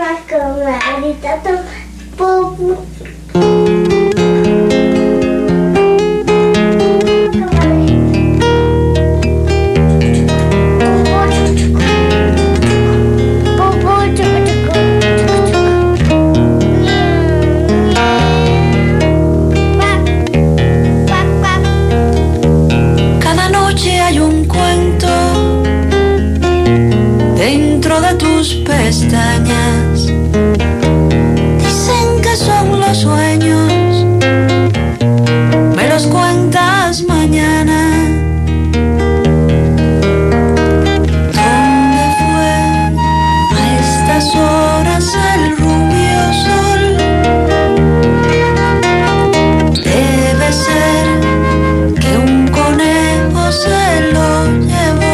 comadrita, popo. Cada noche hay un cuento dentro de tus pestañas. Dicen que son los sueños, me los cuentas mañana. ¿Dónde fue a estas horas el rubio sol? Debe ser que un conejo se lo llevó.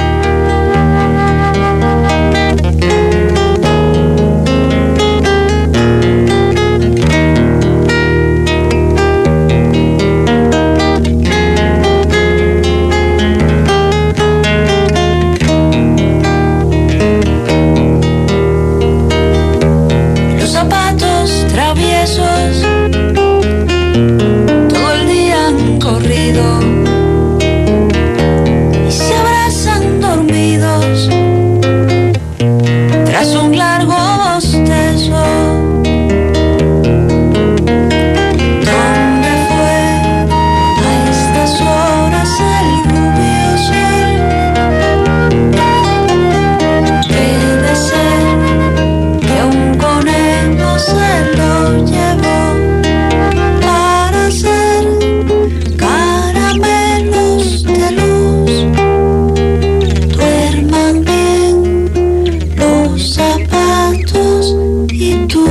Los zapatos traviesos todo el día han corrido y se abrazan dormidos tras un largo bostezo. ¿Dónde fue a estas horas el rubio sol? Debe ser que un conejo se lo llevó para hacer caramelos de luz. Duerman bien los zapatos y tú.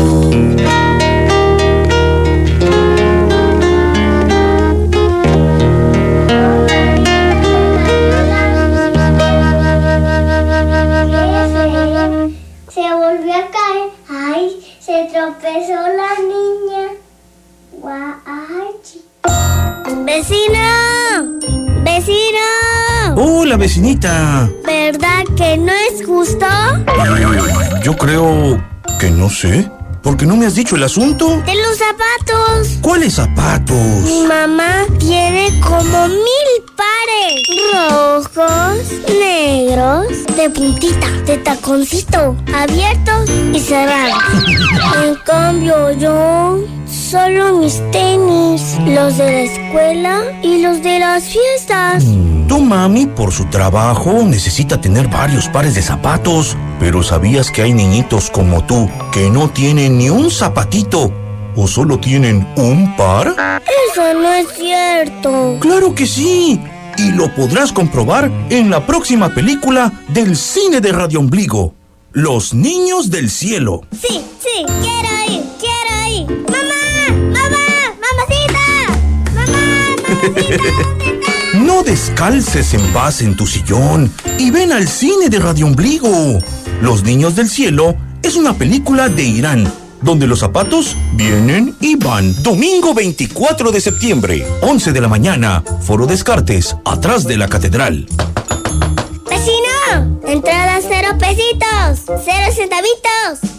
Se volvió a caer. Ay, se tropezó la niña. Guachi. ¡Vecino! ¡Vecino! Hola, vecinita. ¿Verdad que no es justo? Yo creo que no sé. ¿Por qué no me has dicho el asunto? De los zapatos. ¿Cuáles zapatos? Mi mamá tiene como 1000 pares. Rojos, negros, de puntita, de taconcito, abiertos y cerrados. En cambio yo, solo mis tenis, los de la escuela y los de las fiestas. Tu mami, por su trabajo, necesita tener varios pares de zapatos. Pero ¿sabías que hay niñitos como tú que no tienen ni un zapatito? ¿O solo tienen un par? Eso no es cierto. ¡Claro que sí! Y lo podrás comprobar en la próxima película del cine de Radio Ombligo, Los Niños del Cielo. Sí, quiero ir. ¡Mamá! ¡Mamacita! ¡Mamacita! ¿Dónde está? No descalces en paz en tu sillón y ven al cine de Radio Ombligo. Los Niños del Cielo es una película de Irán, donde los zapatos vienen y van. Domingo 24 de septiembre, 11 de la mañana, Foro Descartes, atrás de la catedral. ¡Vecino! Entrada 0 pesitos, 0 centavitos.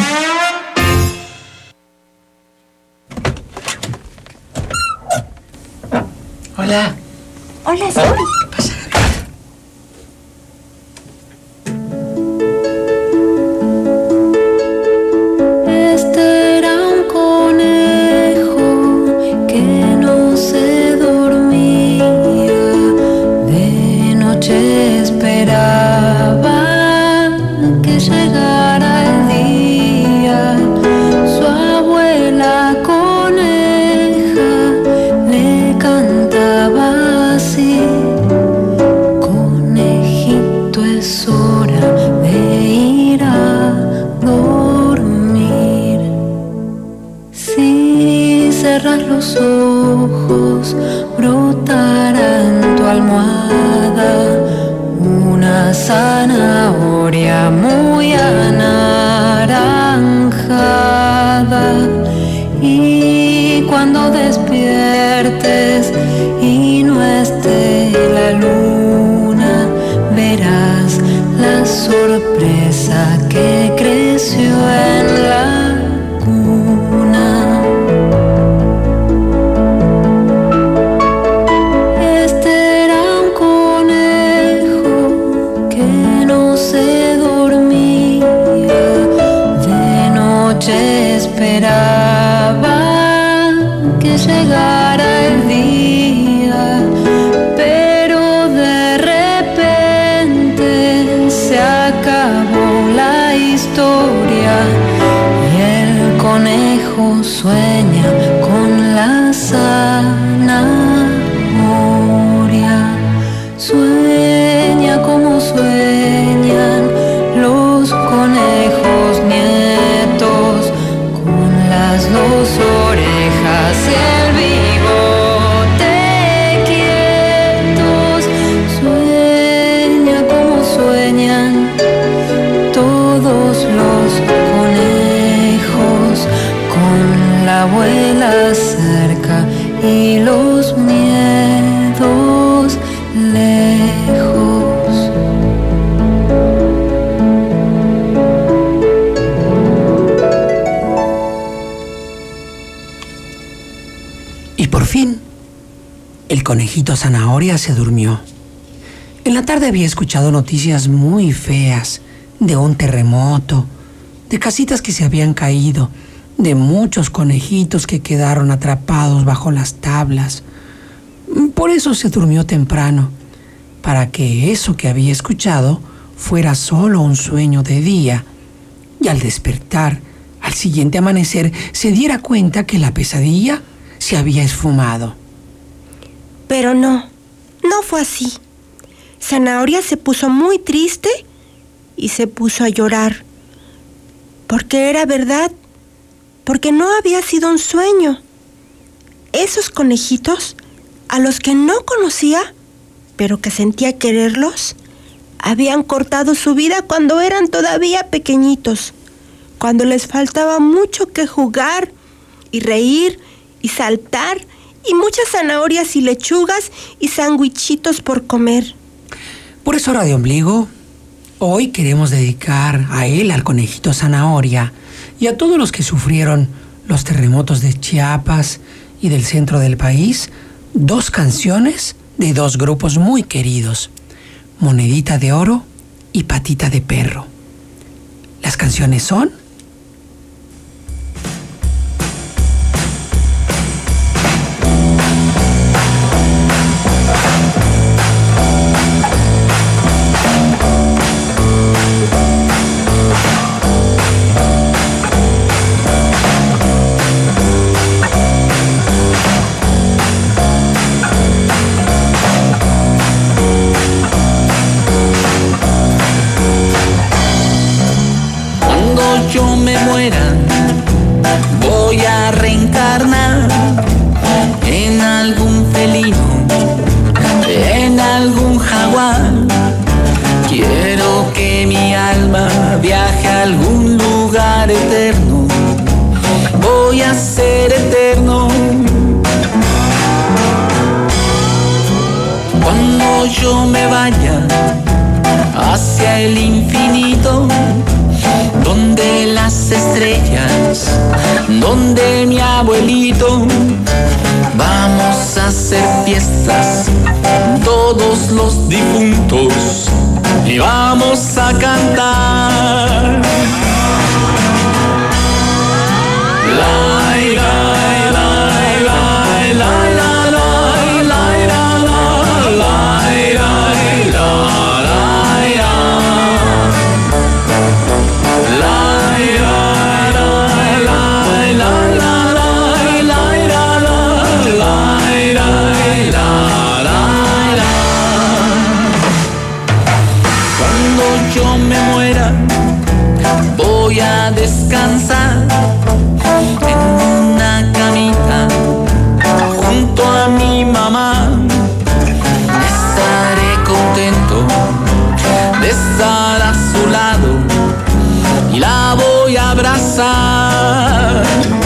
Hola. Hola, Suri. Pasa. Este era un conejo que no se dormía. De noche esperaba que llegara el día. Su abuela coneja le cantaba así: conejito, es hora de ir a dormir. Si cerras los ojos, brotará en tu almohada una zanahoria muy anaranjada. Y cuando despiertes y no esté la luna, verás la sorpresa que creció en historia y el conejo sueña con la zanahoria. Sueña como sueñan los conejos nietos, con las dos orejas y el bigote quietos. Sueña como sueñan todos los conejos, con la abuela cerca y los miedos lejos. Y por fin, el conejito zanahoria se durmió. En la tarde había escuchado noticias muy feas, de un terremoto, de casitas que se habían caído, de muchos conejitos que quedaron atrapados bajo las tablas. Por eso se durmió temprano, para que eso que había escuchado fuera solo un sueño de día, y al despertar, al siguiente amanecer, se diera cuenta que la pesadilla se había esfumado. Pero no fue así. Zanahoria se puso muy triste y se puso a llorar. Porque era verdad, porque no había sido un sueño. Esos conejitos, a los que no conocía, pero que sentía quererlos, habían cortado su vida cuando eran todavía pequeñitos, cuando les faltaba mucho que jugar y reír y saltar, y muchas zanahorias y lechugas y sándwichitos por comer. Por eso, Radio Ombligo, hoy queremos dedicar a él, al conejito zanahoria, y a todos los que sufrieron los terremotos de Chiapas y del centro del país, 2 canciones de 2 grupos muy queridos, Monedita de Oro y Patita de Perro. Las canciones son yo me muera, voy a reencarnar en algún felino, en algún jaguar. Quiero que mi alma viaje a algún lugar eterno, voy a ser eterno. Cuando yo me vaya hacia el infinito, donde las estrellas, donde mi abuelito, vamos a hacer fiestas, todos los difuntos, y vamos a cantar. Yo me muera, voy a descansar en una camita junto a mi mamá. Estaré contento de estar a su lado y la voy a abrazar.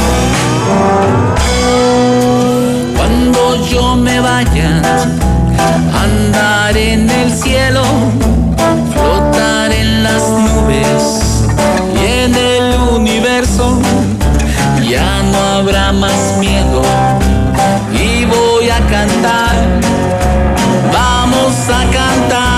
Cuando yo me vaya, andaré en el cielo, flotar en las nubes y en el universo. Ya no habrá más miedo y voy a cantar, vamos a cantar.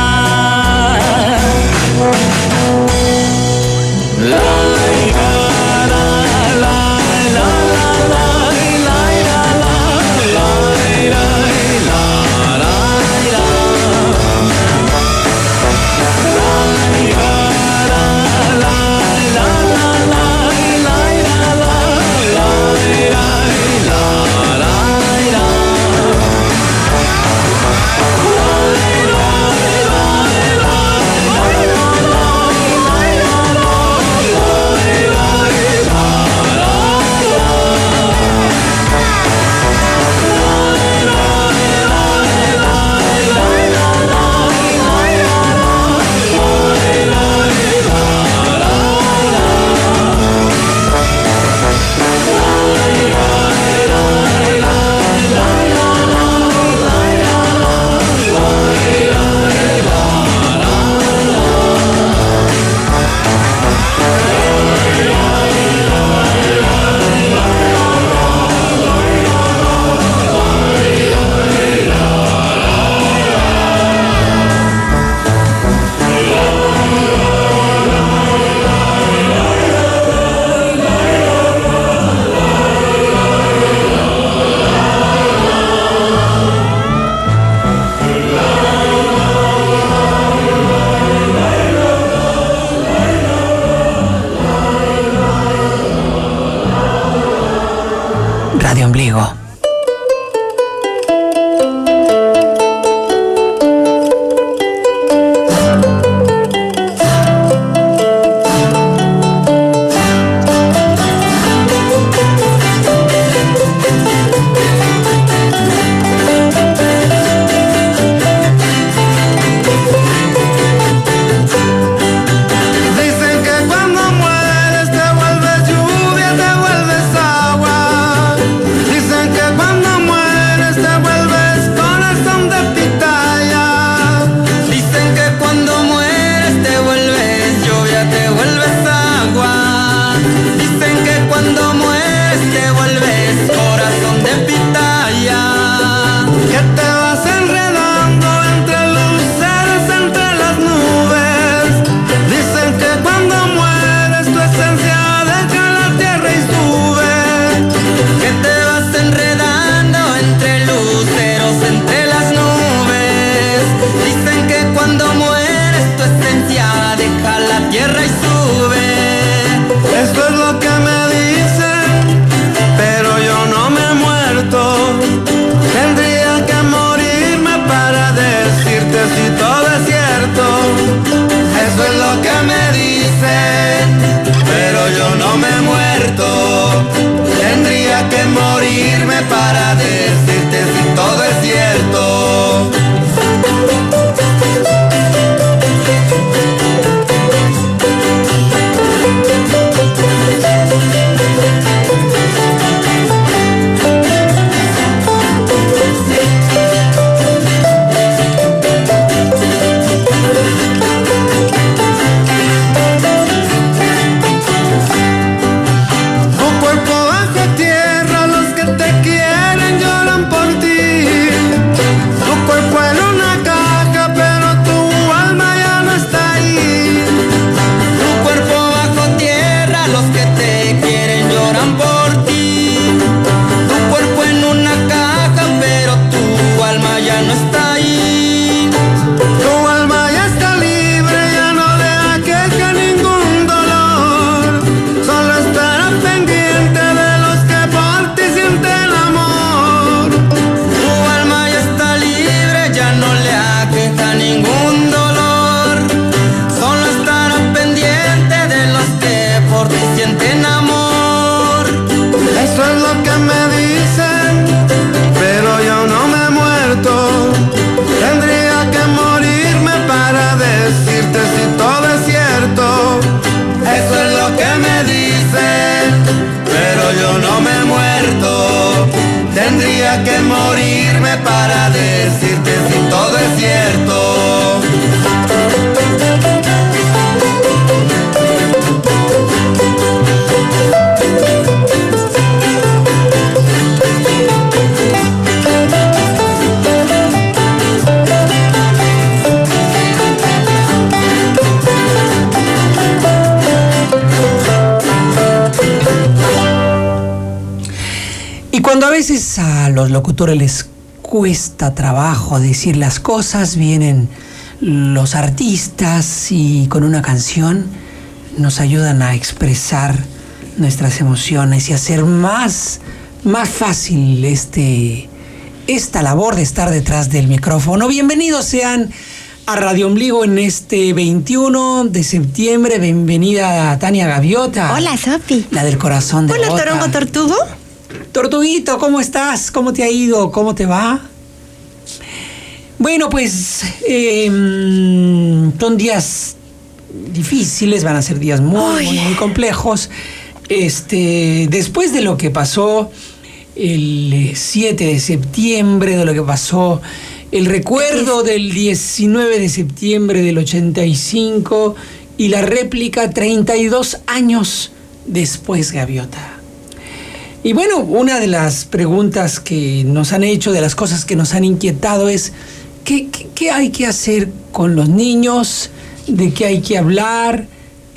Ombligo. Para decirte si todo es cierto. Que morirme para decirte si todo es cierto. Cuando a veces a los locutores les cuesta trabajo decir las cosas, vienen los artistas y con una canción nos ayudan a expresar nuestras emociones y hacer más fácil esta labor de estar detrás del micrófono. Bienvenidos sean a Radio Ombligo en este 21 de septiembre. Bienvenida Tania Gaviota. Hola, Sofi. La del corazón de Hola, Bota. Torongo Tortugo. Tortuguito, ¿cómo estás? ¿Cómo te ha ido? ¿Cómo te va? Bueno, pues son días difíciles, van a ser días muy complejos. Después de lo que pasó el 7 de septiembre, de lo que pasó, el recuerdo del 19 de septiembre del 85 y la réplica 32 años después, Gaviota. Y bueno, una de las preguntas que nos han hecho, de las cosas que nos han inquietado es ¿qué hay que hacer con los niños? ¿De qué hay que hablar?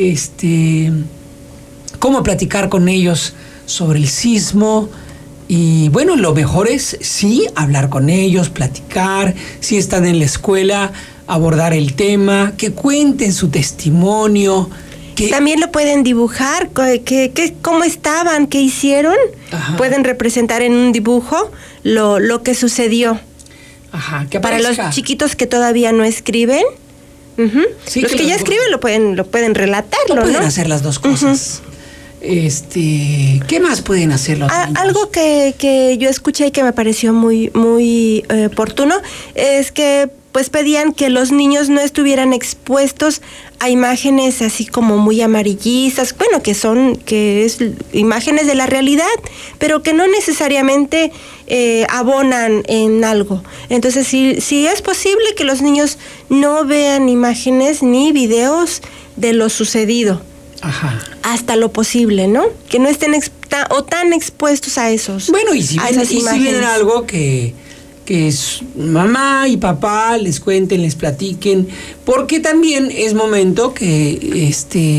¿Cómo platicar con ellos sobre el sismo? Y bueno, lo mejor es sí hablar con ellos, platicar, si están en la escuela, abordar el tema, que cuenten su testimonio. También lo pueden dibujar, cómo estaban, qué hicieron. Ajá. Pueden representar en un dibujo lo que sucedió. Ajá, que Para aparezca. los chiquitos que todavía no escriben, Sí, los que ya escriben lo pueden relatarlo, no pueden ¿no? hacer las dos cosas. ¿Qué más pueden hacer los niños? Algo que yo escuché y que me pareció muy oportuno es que pues pedían que los niños no estuvieran expuestos a imágenes así como muy amarillistas, bueno, que es imágenes de la realidad, pero que no necesariamente abonan en algo. Entonces, si es posible que los niños no vean imágenes ni videos de lo sucedido. Ajá. Hasta lo posible, ¿no? Que no estén tan expuestos a esos. Bueno, y si esas vienen imágenes. algo que mamá y papá les cuenten, les platiquen, porque también es momento que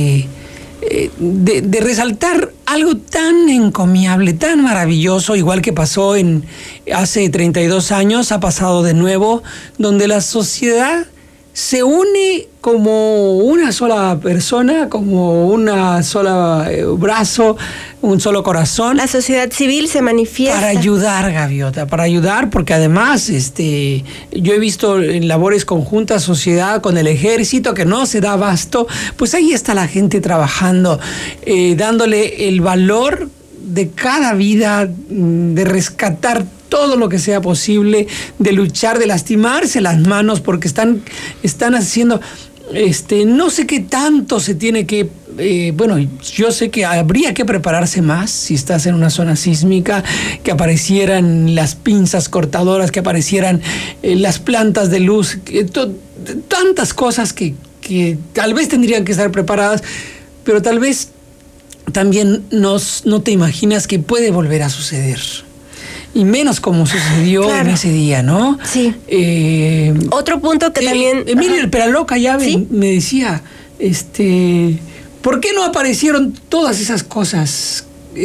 de resaltar algo tan encomiable, tan maravilloso, igual que pasó hace 32 años, ha pasado de nuevo, donde la sociedad se une como una sola persona, como una sola brazo, un solo corazón. La sociedad civil se manifiesta. Para ayudar, Gaviota, porque además yo he visto en labores conjuntas, sociedad con el ejército, que no se da abasto, pues ahí está la gente trabajando, dándole el valor de cada vida, de rescatar todo lo que sea posible, de luchar, de lastimarse las manos, porque están haciendo, no sé qué tanto se tiene que, yo sé que habría que prepararse más si estás en una zona sísmica, que aparecieran las pinzas cortadoras, que aparecieran las plantas de luz, tantas cosas que tal vez tendrían que estar preparadas, pero tal vez también no te imaginas que puede volver a suceder. Y menos como sucedió claro. en ese día, ¿no? Sí. Otro punto que también... Emilio el Peraloca ya ¿Sí? me decía, ¿por qué no aparecieron todas esas cosas?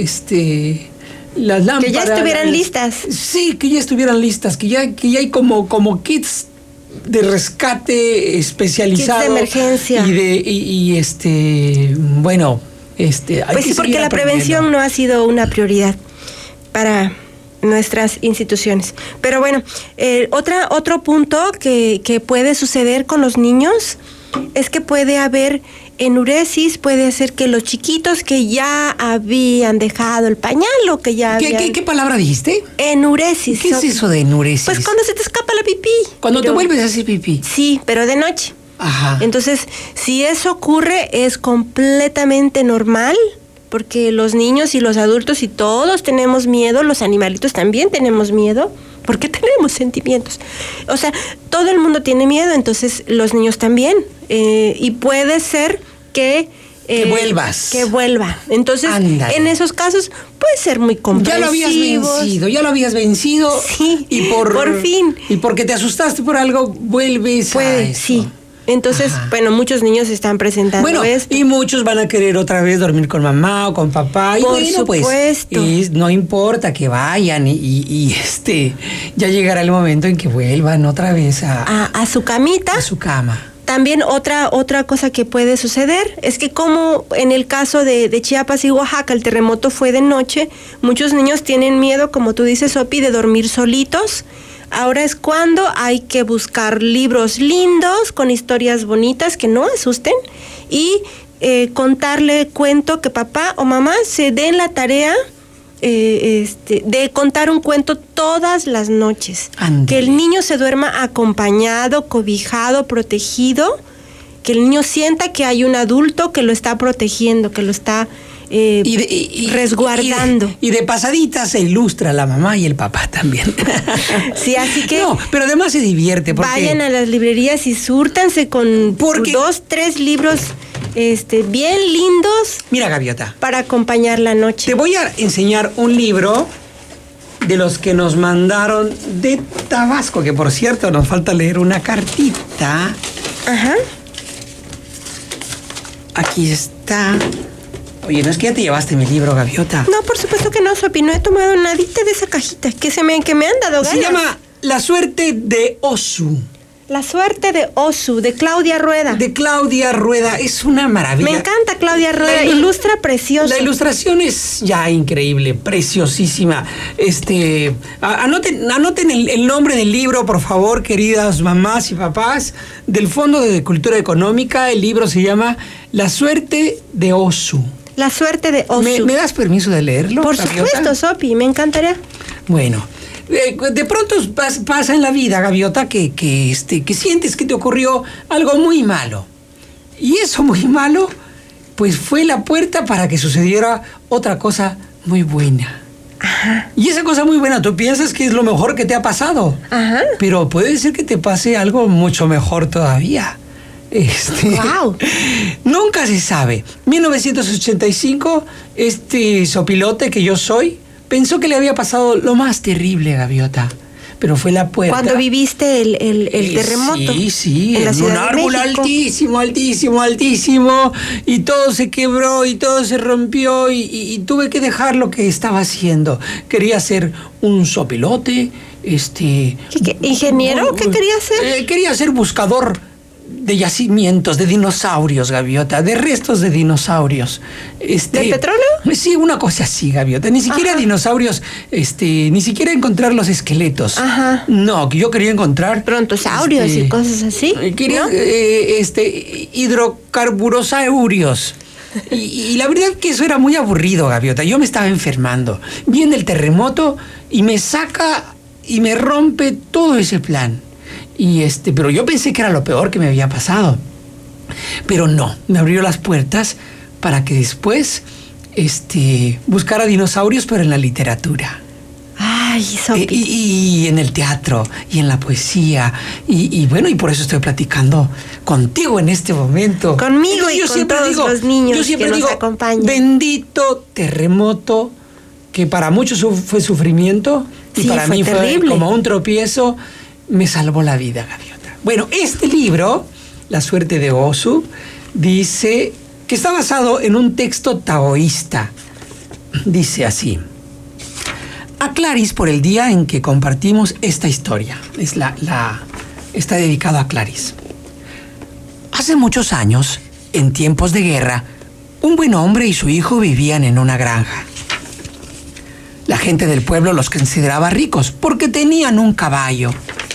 Las lámparas... Que ya estuvieran listas. Sí, que ya estuvieran listas, que ya hay como kits de rescate especializado. Kits de emergencia. Pues sí, porque la prevención no ha sido una prioridad para nuestras instituciones. Pero bueno, otro punto que puede suceder con los niños es que puede haber enuresis, puede ser que los chiquitos que ya habían dejado el pañal o que ya ¿Qué palabra dijiste? Enuresis. ¿Qué es eso de enuresis? Pues cuando se te escapa la pipí. Cuando te vuelves a hacer pipí. Sí, pero de noche. Ajá. Entonces, si eso ocurre, es completamente normal, porque los niños y los adultos y todos tenemos miedo, los animalitos también tenemos miedo, porque tenemos sentimientos. O sea, todo el mundo tiene miedo, entonces los niños también. Y puede ser que vuelvas. Que vuelva. Entonces, ándale. En esos casos puede ser muy comprensivos. Ya lo habías vencido. Sí, y por fin. Y porque te asustaste por algo, vuelves a eso. Sí. Entonces, bueno, muchos niños están presentando esto. Y muchos van a querer otra vez dormir con mamá o con papá. Por supuesto. Pues, no importa que vayan y ya llegará el momento en que vuelvan otra vez a su camita. A su cama. También otra cosa que puede suceder es que como en el caso de Chiapas y Oaxaca el terremoto fue de noche, muchos niños tienen miedo, como tú dices, Sopi, de dormir solitos. Ahora es cuando hay que buscar libros lindos, con historias bonitas que no asusten, y contarle cuento, que papá o mamá se den la tarea de contar un cuento todas las noches. Andale. Que el niño se duerma acompañado, cobijado, protegido, que el niño sienta que hay un adulto que lo está protegiendo, que lo está resguardando. Y de pasadita se ilustra la mamá y el papá también. Sí, así que... No, pero además se divierte. Vayan a las librerías y súrtanse con 2, 3 libros bien lindos. Mira, Gaviota. Para acompañar la noche. Te voy a enseñar un libro de los que nos mandaron de Tabasco, que por cierto nos falta leer una cartita. Ajá. Aquí está. Oye, no es que ya te llevaste mi libro, Gaviota. No, por supuesto que no, Sopi. No he tomado nadita de esa cajita que me han dado ganas. Se llama La suerte de Osu. La suerte de Osu, de Claudia Rueda. De Claudia Rueda, es una maravilla. Me encanta Claudia Rueda, ilustra precioso. La ilustración es ya increíble, preciosísima. Anoten el nombre del libro, por favor, queridas mamás y papás, del Fondo de Cultura Económica. El libro se llama La suerte de Osu. La suerte de Osu. ¿Me das permiso de leerlo? Por Gaviota? supuesto, Sopi, me encantaría. Bueno, de pronto pasa en la vida, Gaviota, que sientes que te ocurrió algo muy malo. Y eso muy malo, pues fue la puerta para que sucediera otra cosa muy buena. Ajá. Y esa cosa muy buena, tú piensas que es lo mejor que te ha pasado. Ajá. Pero puede ser que te pase algo mucho mejor todavía. Wow. Nunca se sabe. 1985, sopilote que yo soy pensó que le había pasado lo más terrible, Gaviota. Pero fue la puerta. Cuando viviste el terremoto. Sí, en la Ciudad un árbol de México. altísimo. Y todo se quebró y todo se rompió y tuve que dejar lo que estaba haciendo. Quería ser un sopilote, ¿Ingeniero? ¿Qué quería ser? Quería ser buscador de yacimientos, de dinosaurios, Gaviota, de restos de dinosaurios. ¿De petróleo? Sí, una cosa así, Gaviota. Ni siquiera Ajá. dinosaurios, ni siquiera encontrar los esqueletos. Ajá. No, que yo quería encontrar... Brontosaurios y cosas así. Quería, ¿no? hidrocarburosaurios. Y la verdad que eso era muy aburrido, Gaviota. Yo me estaba enfermando. Viene el terremoto y me saca y me rompe todo ese plan. Pero yo pensé que era lo peor que me había pasado. Pero no, me abrió las puertas para que después buscara dinosaurios, pero en la literatura. Ay, Sopi. Y en el teatro, y en la poesía. Y bueno, y por eso estoy platicando contigo en este momento. Conmigo. Entonces, y con todos los niños yo siempre que digo, nos acompañan. bendito terremoto, que para muchos fue sufrimiento, y Sí, para fue mí terrible. fue como un tropiezo. Me salvó la vida, Gaviota. Bueno, este libro, La suerte de Osu, dice que está basado en un texto taoísta. Dice así: a Clarice por el día en que compartimos esta historia. Está dedicado a Clarice. Hace muchos años, en tiempos de guerra, un buen hombre y su hijo vivían en una granja. La gente del pueblo los consideraba ricos porque tenían un caballo.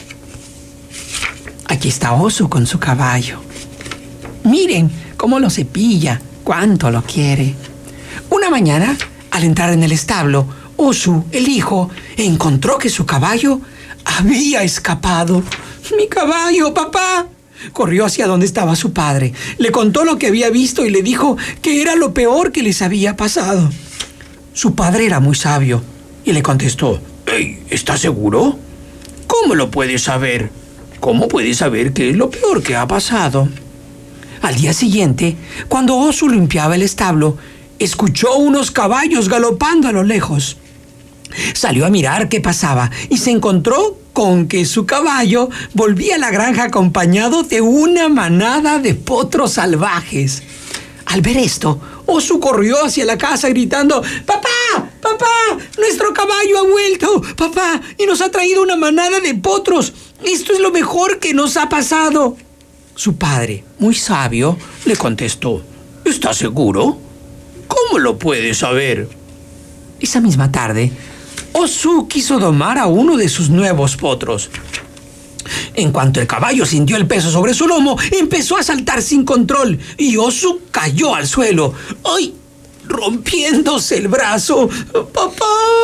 Aquí está Osu con su caballo. Miren cómo lo cepilla, cuánto lo quiere. Una mañana, al entrar en el establo, Osu, el hijo, encontró que su caballo había escapado. ¡Mi caballo, papá! Corrió hacia donde estaba su padre, le contó lo que había visto y le dijo que era lo peor que les había pasado. Su padre era muy sabio y le contestó: «Ey, ¿estás seguro? ¿Cómo lo puedes saber? ¿Cómo puedes saber qué es lo peor que ha pasado?» Al día siguiente, cuando Osu limpiaba el establo, escuchó unos caballos galopando a lo lejos. Salió a mirar qué pasaba y se encontró con que su caballo volvía a la granja acompañado de una manada de potros salvajes. Al ver esto, Osu corrió hacia la casa gritando: «¡Papá! ¡Papá! ¡Nuestro caballo ha vuelto! ¡Papá! Y nos ha traído una manada de potros. Esto es lo mejor que nos ha pasado». Su padre, muy sabio, le contestó: «¿Estás seguro? ¿Cómo lo puedes saber?». Esa misma tarde, Osu quiso domar a uno de sus nuevos potros. En cuanto el caballo sintió el peso sobre su lomo, empezó a saltar sin control y Osu cayó al suelo. ¡Ay! Rompiéndose el brazo. ¡Papá!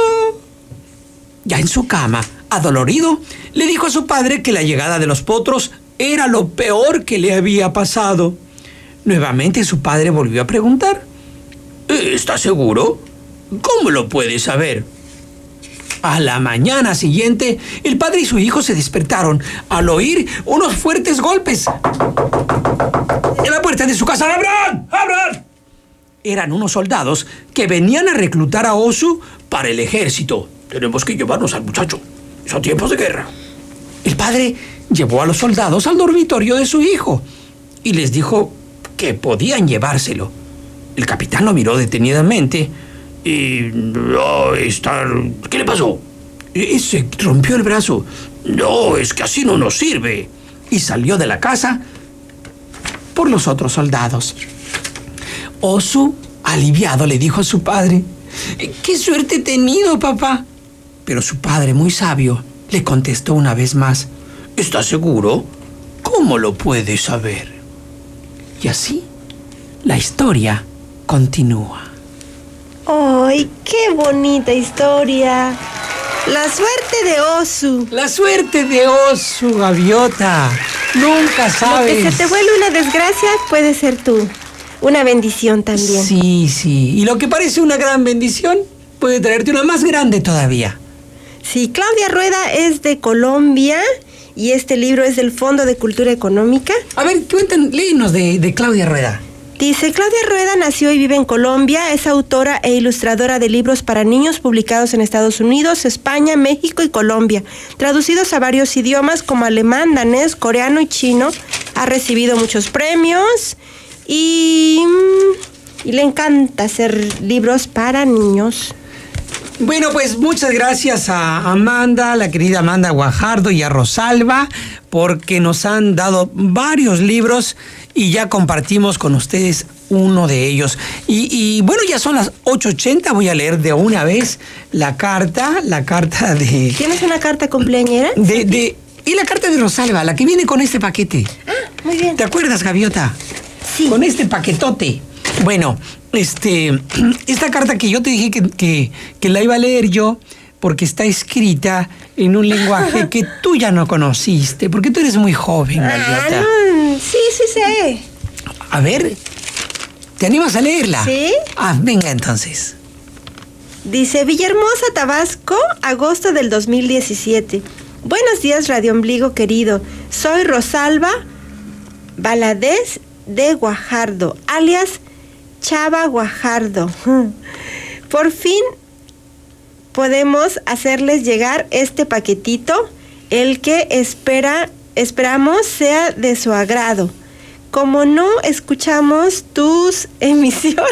Ya en su cama, adolorido, le dijo a su padre que la llegada de los potros era lo peor que le había pasado. Nuevamente su padre volvió a preguntar: ¿estás seguro? ¿Cómo lo puedes saber? A la mañana siguiente, el padre y su hijo se despertaron al oír unos fuertes golpes en la puerta de su casa. ¡Abran! ¡Abran! Eran unos soldados que venían a reclutar a Osu para el ejército. Tenemos que llevarnos al muchacho. Son tiempos de guerra. El padre llevó a los soldados al dormitorio de su hijo y les dijo que podían llevárselo. El capitán lo miró detenidamente y... ¿Qué le pasó? Se rompió el brazo. No, es que así no nos sirve. y salió de la casa por los otros soldados. Osu, aliviado, le dijo a su padre: ¡qué suerte he tenido, papá! Pero su padre, muy sabio, le contestó una vez más: ¿estás seguro? ¿Cómo lo puedes saber? Y así, la historia continúa. ¡Ay, qué bonita historia! La suerte de Osu. La suerte de Osu, gaviota. Nunca sabes. Lo que se te vuelve una desgracia puede ser tú. Una bendición también. Sí, sí. Y lo que parece una gran bendición puede traerte una más grande todavía. Sí, Claudia Rueda es de Colombia y este libro es del Fondo de Cultura Económica. A ver, léenos de Claudia Rueda. Dice, Claudia Rueda nació y vive en Colombia, es autora e ilustradora de libros para niños publicados en Estados Unidos, España, México y Colombia, traducidos a varios idiomas como alemán, danés, coreano y chino. Ha recibido muchos premios y le encanta hacer libros para niños. Bueno, pues muchas gracias a Amanda, la querida Amanda Guajardo, y a Rosalba, porque nos han dado varios libros y ya compartimos con ustedes uno de ellos. Y bueno, ya son las 8:80, voy a leer de una vez la carta de... ¿Tienes una carta cumpleañera? Y la carta de Rosalba, la que viene con este paquete. Ah, muy bien. ¿Te acuerdas, gaviota? Sí. Con este paquetote. Bueno, esta carta que yo te dije que la iba a leer yo, porque está escrita en un lenguaje que tú ya no conociste, porque tú eres muy joven, gaviota. No, sí sé. A ver, ¿te animas a leerla? Sí. Ah, venga entonces. Dice, Villahermosa, Tabasco, agosto del 2017. Buenos días, Radio Ombligo querido. Soy Rosalba Valadez de Guajardo, alias Chava Guajardo. Por fin podemos hacerles llegar este paquetito, el que esperamos sea de su agrado. Como no escuchamos tus emisiones,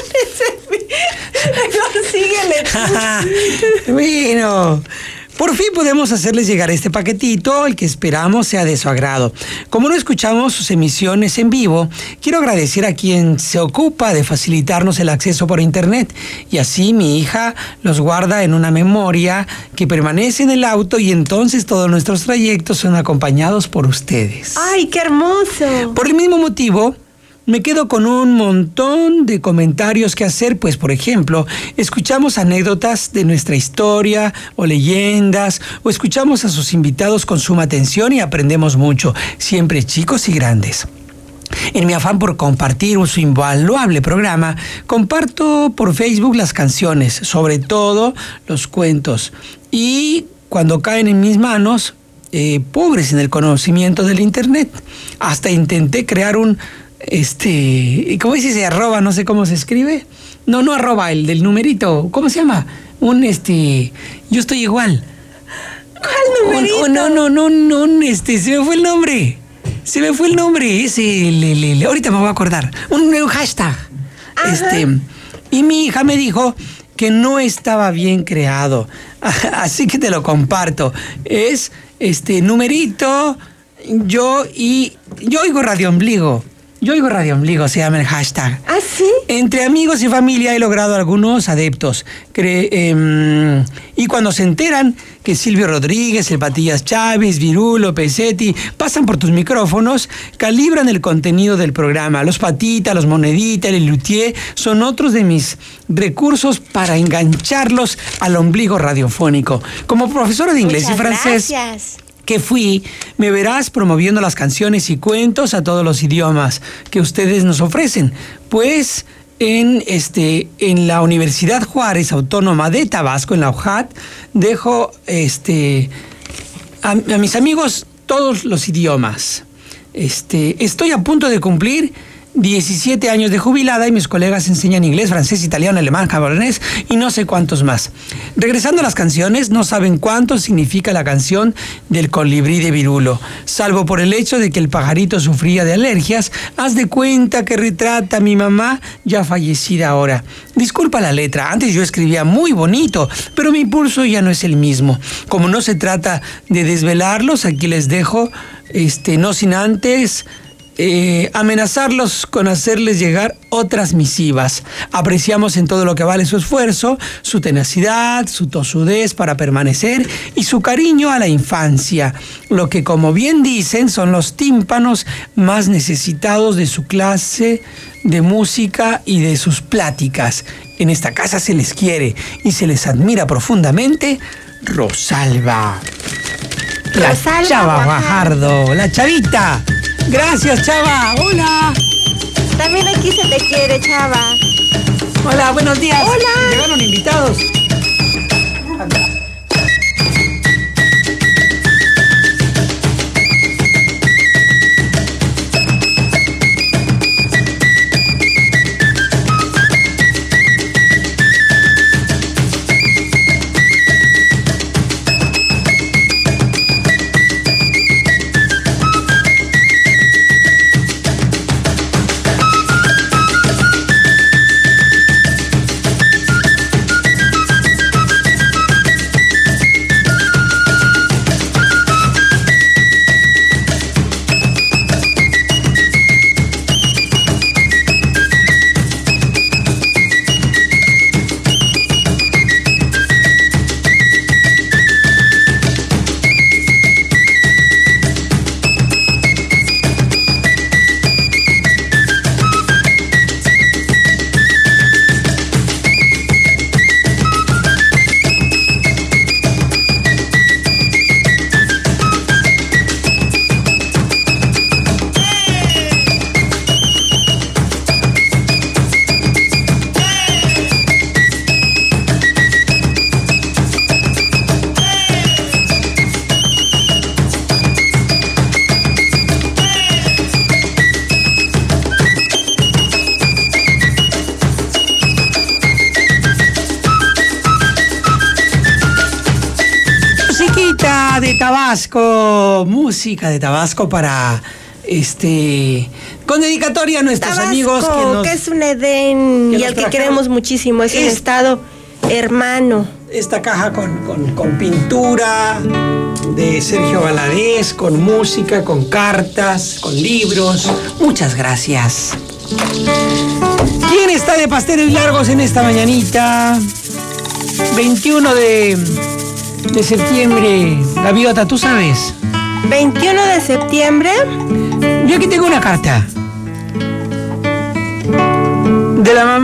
no, síguele. Bueno, por fin podemos hacerles llegar este paquetito, el que esperamos sea de su agrado. Como no escuchamos sus emisiones en vivo, quiero agradecer a quien se ocupa de facilitarnos el acceso por internet. Y así mi hija los guarda en una memoria que permanece en el auto y entonces todos nuestros trayectos son acompañados por ustedes. ¡Ay, qué hermoso! Por el mismo motivo, me quedo con un montón de comentarios que hacer, pues por ejemplo, escuchamos anécdotas de nuestra historia o leyendas, o escuchamos a sus invitados con suma atención y aprendemos mucho, siempre chicos y grandes. En mi afán por compartir su invaluable programa, comparto por Facebook las canciones, sobre todo los cuentos, y cuando caen en mis manos, pobres en el conocimiento del internet, hasta intenté crear un... ¿cómo dice ese arroba? No sé cómo se escribe. No arroba, el del numerito. ¿Cómo se llama? Yo estoy igual. ¿Cuál numerito? No, se me fue el nombre. Ahorita me voy a acordar. Un hashtag. Y mi hija me dijo que no estaba bien creado. Así que te lo comparto. Es numerito, yo oigo Radio Ombligo. Yo oigo Radio Ombligo, se llama el hashtag. ¿Ah, sí? Entre amigos y familia he logrado algunos adeptos. Y cuando se enteran que Silvio Rodríguez, el Patillas Chávez, Virulo, Pesetti pasan por tus micrófonos, calibran el contenido del programa. Los Patita, los Monedita, el Luthier son otros de mis recursos para engancharlos al ombligo radiofónico. Como profesora de inglés y francés... Gracias. Que fui, me verás promoviendo las canciones y cuentos a todos los idiomas que ustedes nos ofrecen. Pues en la Universidad Juárez Autónoma de Tabasco, en la UJAT, dejo a mis amigos todos los idiomas. Estoy a punto de cumplir 17 años de jubilada y mis colegas enseñan inglés, francés, italiano, alemán, japonés y no sé cuántos más. Regresando a las canciones, no saben cuánto significa la canción del colibrí de Virulo. Salvo por el hecho de que el pajarito sufría de alergias, haz de cuenta que retrata a mi mamá ya fallecida ahora. Disculpa la letra, antes yo escribía muy bonito, pero mi pulso ya no es el mismo. Como no se trata de desvelarlos, aquí les dejo, no sin antes amenazarlos con hacerles llegar otras misivas. Apreciamos en todo lo que vale su esfuerzo, su tenacidad, su tosudez para permanecer y su cariño a la infancia, lo que, como bien dicen, son los tímpanos más necesitados de su clase de música y de sus pláticas. En esta casa se les quiere y se les admira profundamente. Rosalba. La Chava Guajardo, la Chavita. Gracias, Chava. Hola. También aquí se te quiere, Chava. Hola, buenos días. Hola. Llegaron invitados. De Tabasco, música de Tabasco para con dedicatoria a nuestros Tabasco, amigos que es un Edén y al que queremos muchísimo, es un estado hermano. Esta caja con pintura de Sergio Valadez, con música, con cartas, con libros. Muchas gracias. ¿Quién está de pasteles largos en esta mañanita? 21 de septiembre, Gaviota, ¿tú sabes? 21 de septiembre. Yo aquí tengo una carta. De la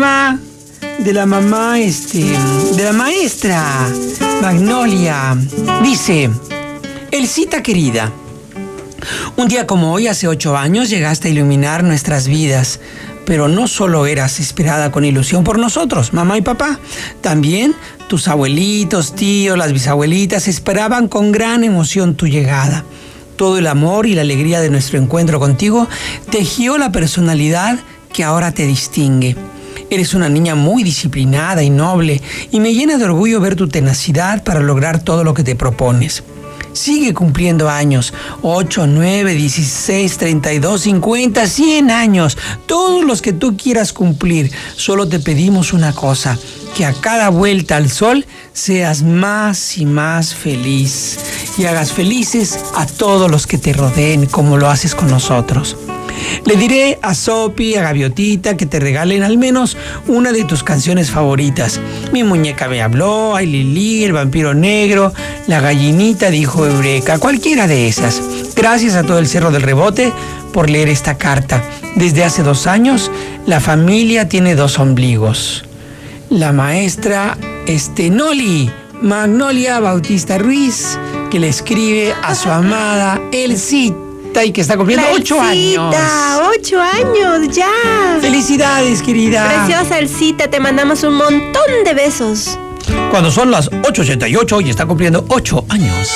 maestra Magnolia. Dice: Elcita querida, un día como hoy, hace 8 años, llegaste a iluminar nuestras vidas. Pero no solo eras esperada con ilusión por nosotros, mamá y papá. También tus abuelitos, tíos, las bisabuelitas esperaban con gran emoción tu llegada. Todo el amor y la alegría de nuestro encuentro contigo tejió la personalidad que ahora te distingue. Eres una niña muy disciplinada y noble, y me llena de orgullo ver tu tenacidad para lograr todo lo que te propones. Sigue cumpliendo años, 8, 9, 16, 32, 50, 100 años, todos los que tú quieras cumplir. Solo te pedimos una cosa, que a cada vuelta al sol seas más y más feliz y hagas felices a todos los que te rodeen como lo haces con nosotros. Le diré a Sopi, a Gaviotita, que te regalen al menos una de tus canciones favoritas. Mi muñeca me habló, Ay Lili, El vampiro negro, La gallinita dijo Eureka, cualquiera de esas. Gracias a todo el Cerro del Rebote por leer esta carta. Desde hace 2 años, la familia tiene 2 ombligos. La maestra Noli Magnolia Bautista Ruiz, que le escribe a su amada Elcita, y que está cumpliendo 8 años. 8 años ya. Felicidades, querida. Preciosa Elcita, te mandamos un montón de besos. Cuando son las 8:88 y está cumpliendo 8 años.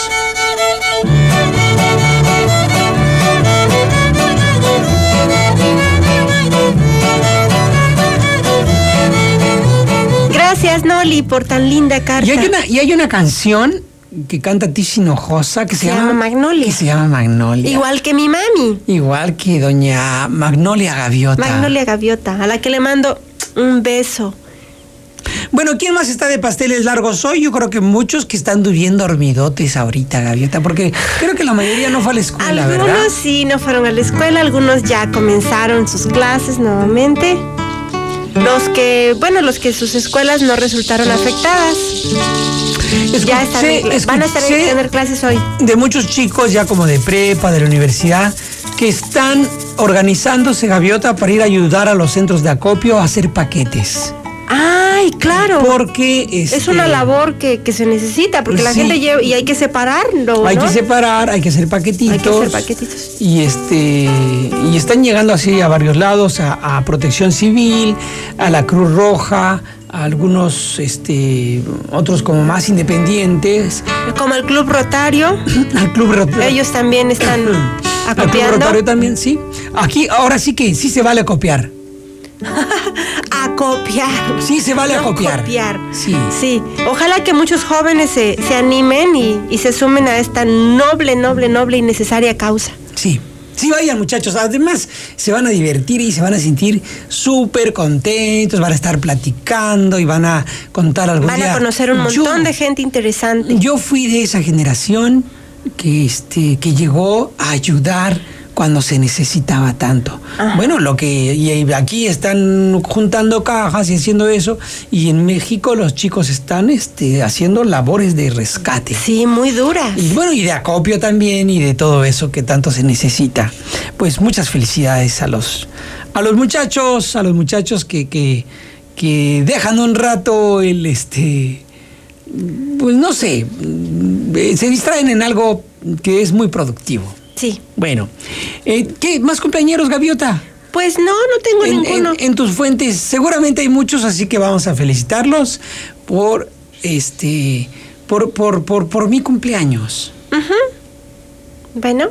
Gracias, Noli, por tan linda carta. Y hay una canción que canta Tish Hinojosa que se llama Magnolia. Que se llama Magnolia. Igual que mi mami. Igual que doña Magnolia Gaviota. Magnolia Gaviota, a la que le mando un beso. Bueno, ¿quién más está de pasteles largos hoy? Yo creo que muchos que están bien dormidotes ahorita, Gaviota, porque creo que la mayoría no fue a la escuela, ¿verdad? Algunos sí no fueron a la escuela, algunos ya comenzaron sus clases nuevamente. Los que sus escuelas no resultaron afectadas. Van a tener clases hoy. De muchos chicos ya como de prepa, de la universidad, que están organizándose, Gaviota, para ir a ayudar a los centros de acopio a hacer paquetes. Ay, claro. Porque es una labor que se necesita, porque la gente lleva y hay que separarlo, ¿no? Hay que separar, hay que hacer paquetitos. Y están llegando así a varios lados, a Protección Civil, a la Cruz Roja, a algunos otros como más independientes. Como el Club Rotario. Al Club Rotario. Ellos también están acopiando. Al Club Rotario también, sí. Aquí, ahora sí que sí se vale acopiar. Acopiar. Sí, se vale acopiar. Sí. Ojalá que muchos jóvenes se animen y se sumen a esta noble y necesaria causa. Sí, vayan, muchachos. Además, se van a divertir y se van a sentir súper contentos. Van a estar platicando y van a contar algún día. Van a conocer un montón de gente interesante. Yo fui de esa generación que llegó a ayudar cuando se necesitaba tanto. Ajá. Bueno, y aquí están juntando cajas y haciendo eso, y en México los chicos están haciendo labores de rescate. Sí, muy duras. Y bueno, y de acopio también, y de todo eso que tanto se necesita. Pues muchas felicidades a los muchachos que dejan un rato pues no sé, se distraen en algo que es muy productivo. Sí. Bueno, ¿qué más cumpleañeros, Gaviota? Pues no tengo ninguno. En tus fuentes seguramente hay muchos, así que vamos a felicitarlos por mi cumpleaños. Uh-huh. Bueno.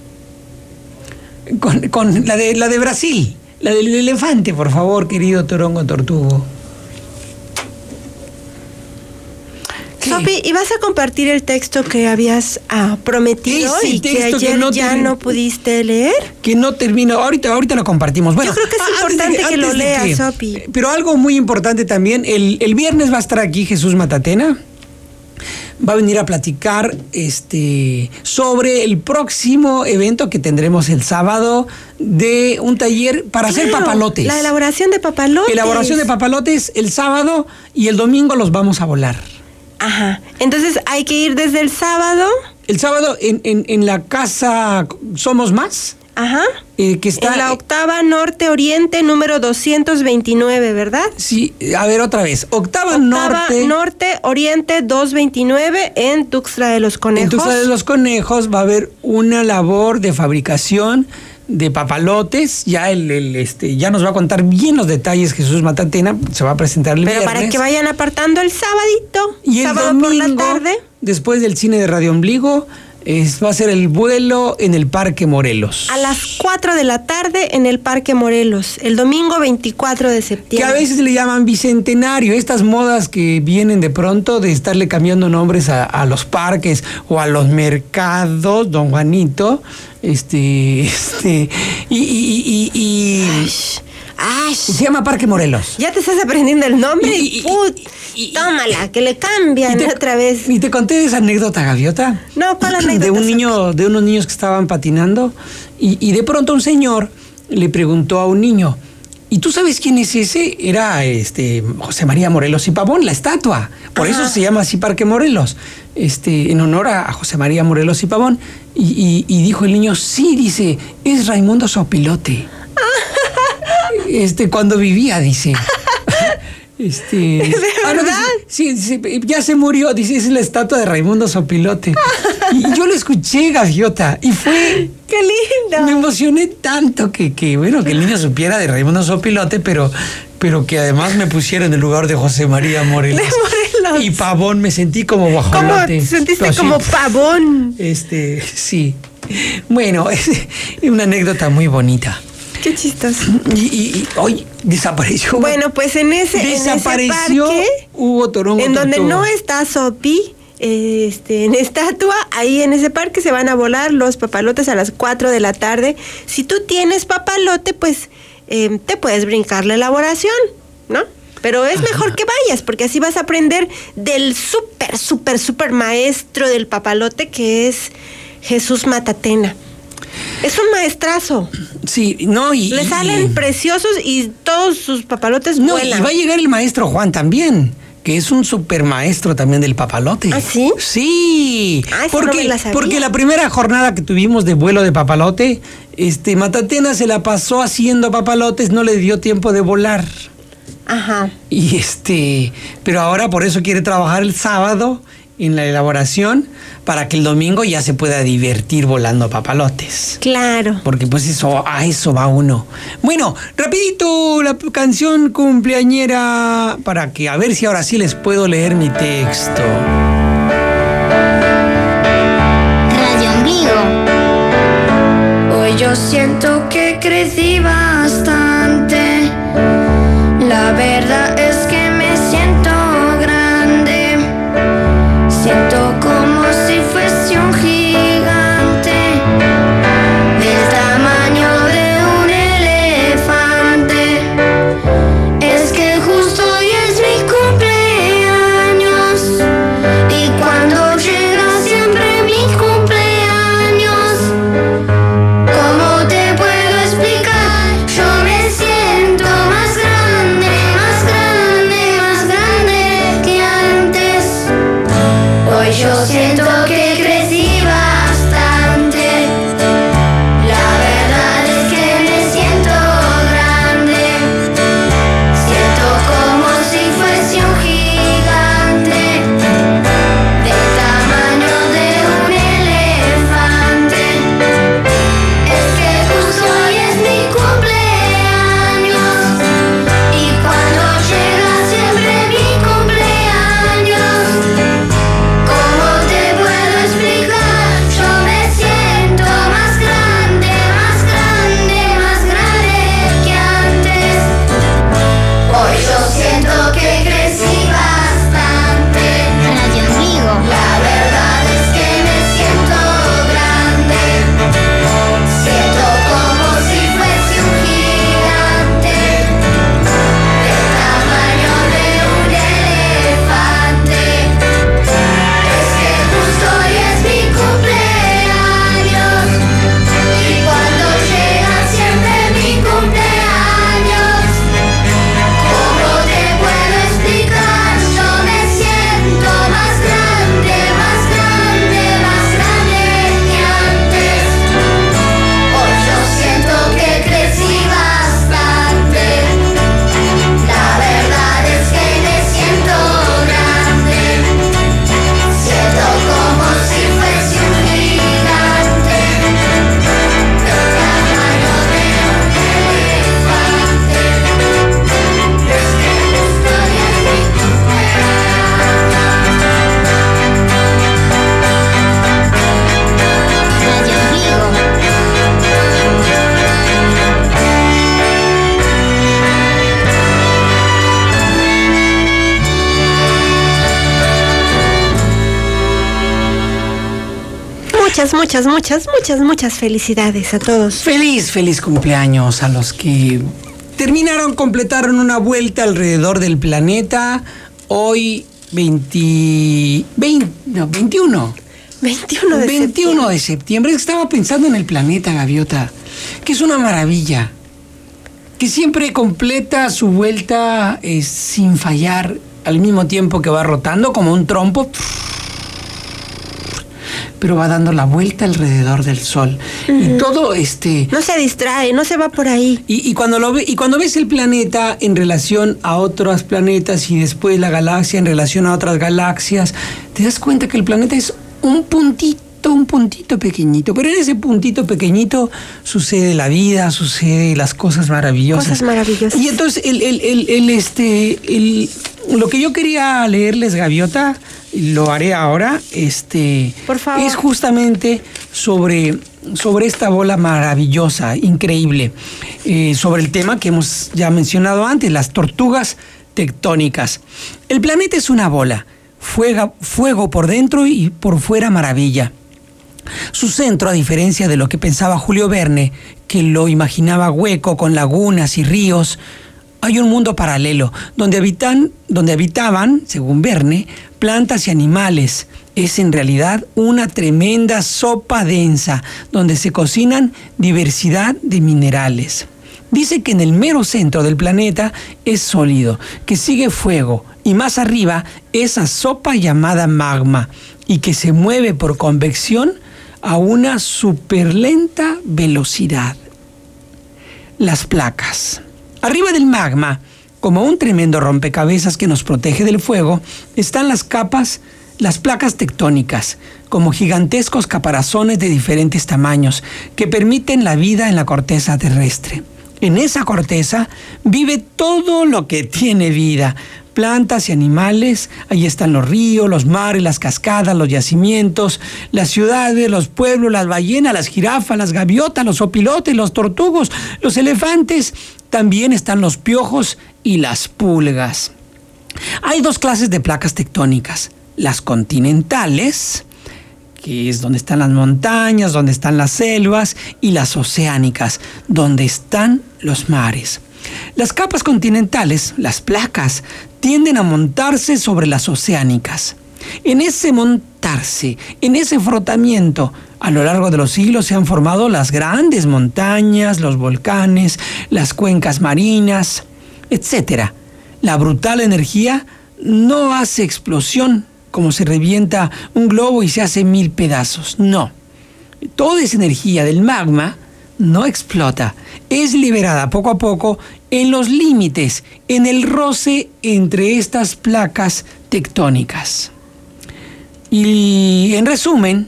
Con la de Brasil, la del elefante, por favor, querido Torongo Tortugo. Sopi, ¿y vas a compartir el texto que habías prometido y que ayer no pudiste leer? Que no termino. Ahorita lo compartimos. Bueno, yo creo que es importante que lo leas, Sopi. Pero algo muy importante también, el viernes va a estar aquí Jesús Matatena. Va a venir a platicar sobre el próximo evento que tendremos el sábado de un taller para hacer papalotes. La elaboración de papalotes. Elaboración de papalotes el sábado, y el domingo los vamos a volar. Ajá. Entonces hay que ir desde el sábado. El sábado en la casa Somos Más. Ajá. Que está en la octava Norte Oriente, número 229, ¿verdad? Sí, a ver otra vez. Octava Norte Oriente 229 en Tuxtla de los Conejos. En Tuxtla de los Conejos va a haber una labor de fabricación de papalotes. Ya ya nos va a contar bien los detalles Jesús Matatena. Se va a presentar el viernes. Pero para que vayan apartando el sabadito. Y el sábado domingo, por la tarde. Después del cine de Radio Ombligo, va a ser el vuelo en el Parque Morelos. A las 4 de la tarde en el Parque Morelos, el domingo 24 de septiembre. Que a veces le llaman bicentenario, estas modas que vienen de pronto de estarle cambiando nombres a los parques o a los mercados, don Juanito. Se llama Parque Morelos. Ya te estás aprendiendo el nombre tómala, que le cambian otra vez. ¿Y te conté esa anécdota, Gaviota? No, ¿cuál anécdota? De unos niños que estaban patinando y de pronto un señor le preguntó a un niño: ¿y tú sabes quién es ese? Era José María Morelos y Pavón, la estatua. Por eso se llama así Parque Morelos, en honor a José María Morelos y Pavón. Y dijo el niño: sí, dice, es Raimundo Sopilote. Cuando vivía, dice. ¿De verdad? Sí, ya se murió, dice, es la estatua de Raimundo Sopilote. Y yo lo escuché, Gaviota, y fue... ¡Qué lindo! Me emocioné tanto que el niño supiera de Raimundo Sopilote, pero que además me pusiera en el lugar de José María Morelos. Y Pavón, me sentí como guajolote. ¿Cómo te sentiste como Pavón? Sí. Bueno, es una anécdota muy bonita. Qué chistoso. Y hoy desapareció. Bueno, pues en ese parque, Hugo Torongo en donde Tortuga. no está Sopi, en estatua, ahí en ese parque se van a volar los papalotes a las 4 de la tarde. Si tú tienes papalote, pues te puedes brincar la elaboración, ¿no? Pero es mejor que vayas, porque así vas a aprender del súper maestro del papalote, que es Jesús Matatena. Es un maestrazo. Sí, no, y... Le salen preciosos y todos sus papalotes No, vuelan. y va a llegar el maestro Juan también, que es un super maestro también del papalote. ¿Ah, sí? Sí. Ah, eso no me la sabía. Porque la primera jornada que tuvimos de vuelo de papalote, Matatena se la pasó haciendo papalotes, no le dio tiempo de volar. Ajá. Y pero ahora por eso quiere trabajar el sábado en la elaboración, para que el domingo ya se pueda divertir volando papalotes. Claro. Porque pues a eso va uno. Bueno, rapidito la canción cumpleañera, para que a ver si ahora sí les puedo leer mi texto. Radio Ombligo. Hoy yo siento que crecí bastante. La verdad es que me siento grande. Siento como si fuese un gigante, del tamaño de un elefante. Es que justo hoy es mi cumpleaños, y cuando llega siempre mi cumpleaños, ¿cómo te puedo explicar? Yo me siento más grande, más grande, más grande que antes. Hoy yo siento que crecí bastante. La verdad es que me siento grande. Siento como si fuese un gigante, del tamaño de un elefante. Es que justo hoy es mi cumpleaños, y cuando llega siempre mi cumpleaños, ¿cómo te puedo explicar? Yo me siento más grande, más grande, más grande que antes. Hoy yo siento que crecí bastante. Radio Ombligo. La verdad es que me siento grande. Siento como si fuese un gigante, del tamaño de un elefante. Es que justo hoy es mi cumpleaños, y cuando llega siempre mi cumpleaños, ¿cómo te puedo explicar? Yo me siento más grande, más grande, más grande que antes. Hoy yo siento que crecí bastante. La verdad es que me siento grande. Siento como si fuese un gigante, del tamaño de un elefante. Es que justo hoy es mi Radio Ombligo. Muchas felicidades a todos. Feliz cumpleaños a los que completaron una vuelta alrededor del planeta. Hoy 21 de septiembre. Estaba pensando en el planeta, Gaviota, que es una maravilla, que siempre completa su vuelta sin fallar, al mismo tiempo que va rotando como un trompo, pero va dando la vuelta alrededor del Sol. Y todo No se distrae, no se va por ahí. y cuando ves el planeta en relación a otros planetas, y después la galaxia en relación a otras galaxias, te das cuenta que el planeta es un puntito pequeñito, pero en ese puntito pequeñito sucede la vida, sucede las cosas maravillosas. Cosas maravillosas. Y entonces lo que yo quería leerles, Gaviota, lo haré ahora, Por favor. es justamente sobre sobre esta bola maravillosa, increíble, sobre el tema que hemos ya mencionado antes, las tortugas tectónicas. El planeta es una bola, fuego por dentro y por fuera maravilla. Su centro, a diferencia de lo que pensaba Julio Verne, que lo imaginaba hueco con lagunas y ríos, hay un mundo paralelo donde habitaban, según Verne, plantas y animales. Es en realidad una tremenda sopa densa donde se cocinan diversidad de minerales. Dice que en el mero centro del planeta es sólido, que sigue fuego, y más arriba esa sopa llamada magma, y que se mueve por convección a una superlenta velocidad. Las placas. Arriba del magma, como un tremendo rompecabezas que nos protege del fuego, están las placas tectónicas, como gigantescos caparazones de diferentes tamaños que permiten la vida en la corteza terrestre. En esa corteza vive todo lo que tiene vida, plantas y animales. Ahí están los ríos, los mares, las cascadas, los yacimientos, las ciudades, los pueblos, las ballenas, las jirafas, las gaviotas, los opilotes, los tortugos, los elefantes. También están los piojos y las pulgas. Hay dos clases de placas tectónicas: las continentales, que es donde están las montañas, donde están las selvas, y las oceánicas, donde están los mares. Las capas continentales, las placas, tienden a montarse sobre las oceánicas. En ese montarse, en ese frotamiento, a lo largo de los siglos se han formado las grandes montañas, los volcanes, las cuencas marinas, etc. La brutal energía no hace explosión, como se revienta un globo y se hace 1000 pedazos. No. Toda esa energía del magma no explota. Es liberada poco a poco en los límites, en el roce entre estas placas tectónicas. Y en resumen,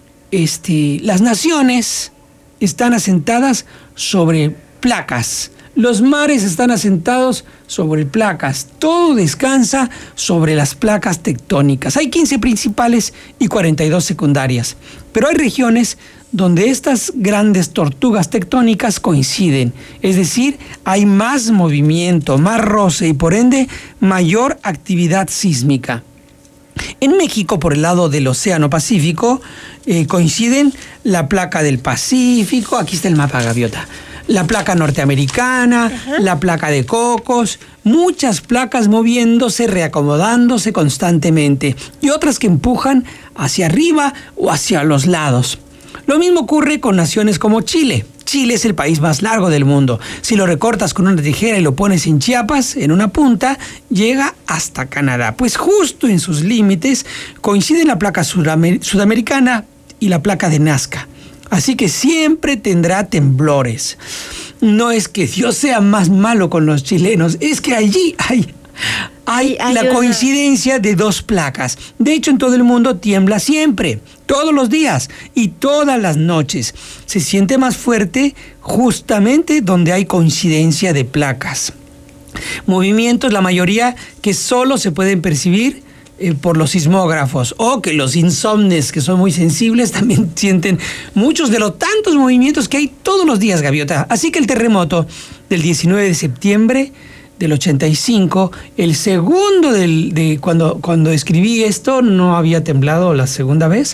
las naciones están asentadas sobre placas. Los mares están asentados sobre placas. Todo descansa sobre las placas tectónicas. Hay 15 principales y 42 secundarias. Pero hay regiones donde estas grandes tortugas tectónicas coinciden. Es decir, hay más movimiento, más roce y por ende mayor actividad sísmica. En México, por el lado del Océano Pacífico, coinciden la placa del Pacífico. Aquí está el mapa, gaviota. La placa norteamericana, la placa de Cocos, muchas placas moviéndose, reacomodándose constantemente, y otras que empujan hacia arriba o hacia los lados. Lo mismo ocurre con naciones como Chile. Chile es el país más largo del mundo. Si lo recortas con una tijera y lo pones en Chiapas, en una punta, llega hasta Canadá. Pues justo en sus límites coinciden la placa sudamericana y la placa de Nazca. Así que siempre tendrá temblores. No es que Dios sea más malo con los chilenos, es que allí hay la coincidencia de dos placas. De hecho, en todo el mundo tiembla siempre, todos los días y todas las noches. Se siente más fuerte justamente donde hay coincidencia de placas. Movimientos, la mayoría que solo se pueden percibir por los sismógrafos, o que los insomnes, que son muy sensibles, también sienten muchos de los tantos movimientos que hay todos los días, gaviota. Así que el terremoto del 19 de septiembre del 85, el segundo cuando escribí esto, no había temblado la segunda vez,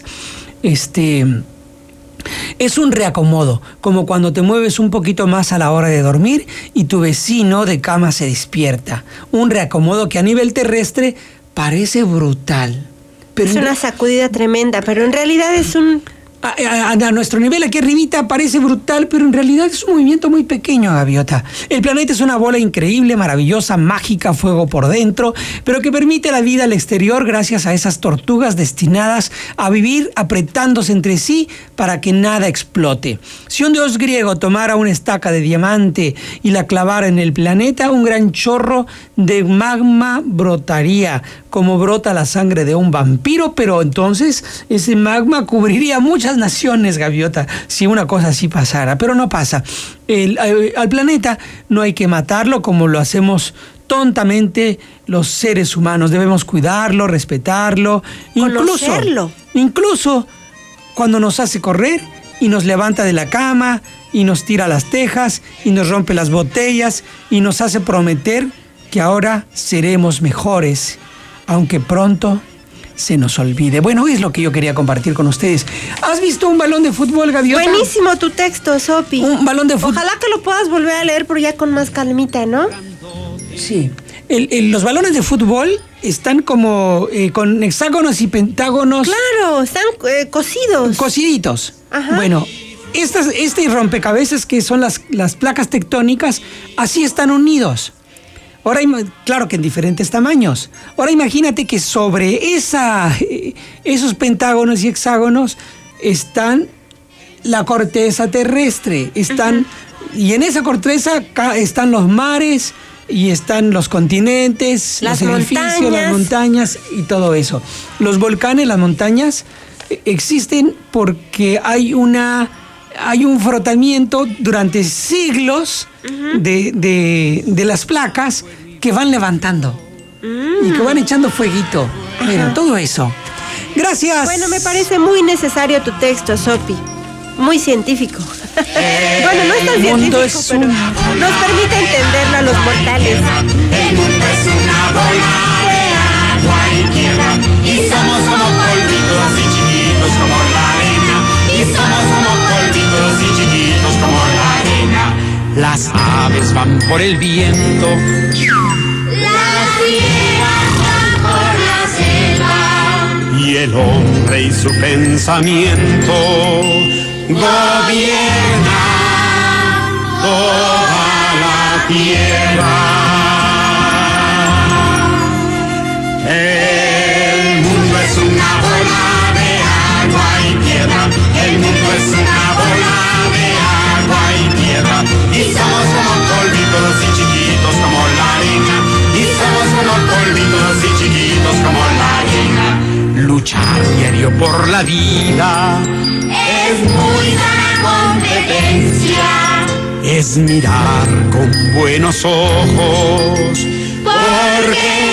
es un reacomodo, como cuando te mueves un poquito más a la hora de dormir y tu vecino de cama se despierta. Un reacomodo que a nivel terrestre parece brutal. Pero es una sacudida tremenda, pero en realidad es un... A nuestro nivel, aquí arribita, parece brutal, pero en realidad es un movimiento muy pequeño, gaviota. El planeta es una bola increíble, maravillosa, mágica, fuego por dentro, pero que permite la vida al exterior gracias a esas tortugas destinadas a vivir apretándose entre sí para que nada explote. Si un dios griego tomara una estaca de diamante y la clavara en el planeta, un gran chorro de magma brotaría, como brota la sangre de un vampiro, pero entonces ese magma cubriría muchas naciones, gaviota, si una cosa así pasara, pero no pasa. Al planeta no hay que matarlo como lo hacemos tontamente los seres humanos. Debemos cuidarlo, respetarlo, conocerlo. Incluso cuando nos hace correr y nos levanta de la cama, y nos tira las tejas, y nos rompe las botellas, y nos hace prometer que ahora seremos mejores, aunque pronto se nos olvide. Bueno, es lo que yo quería compartir con ustedes. ¿Has visto un balón de fútbol, Gaviota? Buenísimo tu texto, Sopi. Un balón de fútbol. Ojalá que lo puedas volver a leer, pero ya con más calmita, ¿no? Sí. Los balones de fútbol están como con hexágonos y pentágonos. Claro, están cosidos. Cosiditos. Ajá. Bueno, este rompecabezas que son las placas tectónicas, así están unidos. Ahora, claro que en diferentes tamaños. Ahora imagínate que sobre esos pentágonos y hexágonos están la corteza terrestre. Y en esa corteza están los mares y están los continentes, los edificios, las montañas y todo eso. Los volcanes, las montañas existen porque hay un frotamiento durante siglos de las placas que van levantando y que van echando fueguito. Bueno, todo eso. Gracias. Bueno, me parece muy necesario tu texto, Sopi. Muy científico. Bueno, no es tan científico, pero nos permite entenderlo a los mortales. El mundo es una bola de agua y tierra, y somos como polvitos y chiquitos como la arena, y somos como polvitos y chiquitos como la arena. Las aves van por el viento, Las fieras van por la selva, y el hombre y su pensamiento gobierna toda la tierra. el mundo es una bola de agua y tierra, el mundo es una bola de agua y tierra, y somos como polvitos y chiquitos como la arena, y somos como polvitos y chiquitos como la arena. Luchar diario por la vida Es muy sana competencia, es mirar con buenos ojos, porque